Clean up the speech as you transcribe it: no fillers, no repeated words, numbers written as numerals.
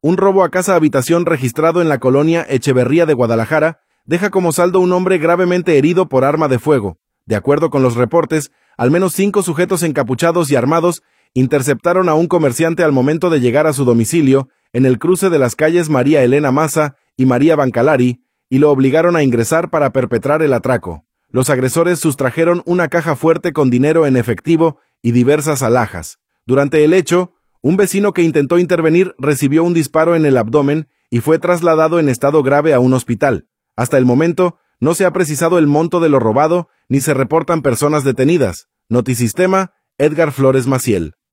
Un robo a casa-habitación registrado en la colonia Echeverría de Guadalajara deja como saldo un hombre gravemente herido por arma de fuego. De acuerdo con los reportes, al menos 5 sujetos encapuchados y armados interceptaron a un comerciante al momento de llegar a su domicilio en el cruce de las calles María Elena Maza y María Bancalari y lo obligaron a ingresar para perpetrar el atraco. Los agresores sustrajeron una caja fuerte con dinero en efectivo y diversas alhajas. Durante el hecho, un vecino que intentó intervenir recibió un disparo en el abdomen y fue trasladado en estado grave a un hospital. Hasta el momento, no se ha precisado el monto de lo robado ni se reportan personas detenidas. Notisistema, Edgar Flores Maciel.